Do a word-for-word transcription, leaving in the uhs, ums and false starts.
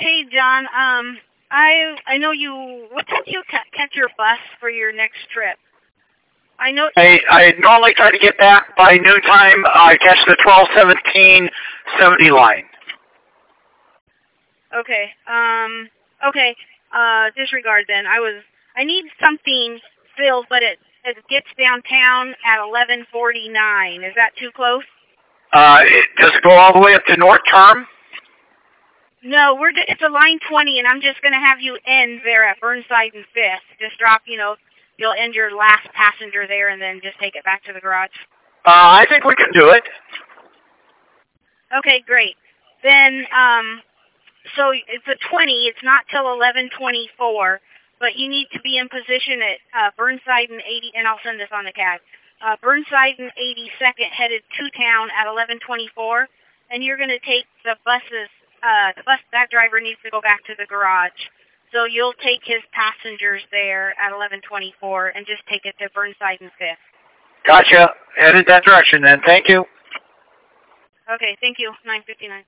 Hey, John. Um, I I know you. What time do you ca- catch your bus for your next trip? I know. I, I normally try to get back by noontime. I catch the twelve seventeen seventy line. Okay. Um. Okay. Uh. Disregard then. I was. I need something filled, but it it gets downtown at eleven forty nine. Is that too close? Uh, it, does it go all the way up to North Term? No, we're. ju- It's a line twenty, and I'm just gonna have you end there at Burnside and Fifth. Just drop. You know, you'll end your last passenger there, and then just take it back to the garage. Uh, I think we can do it. Okay, great. Then, um, so it's a twenty. It's not till eleven twenty-four, but you need to be in position at uh, Burnside and eighty, and I'll send this on the cab. Uh, Burnside and eighty-second headed to town at eleven twenty-four, and you're going to take the buses. Uh, the bus that driver needs to go back to the garage, so you'll take his passengers there at eleven twenty-four, and just take it to Burnside and Fifth. Gotcha. Headed that direction then. Thank you. Okay, thank you. nine fifty-nine.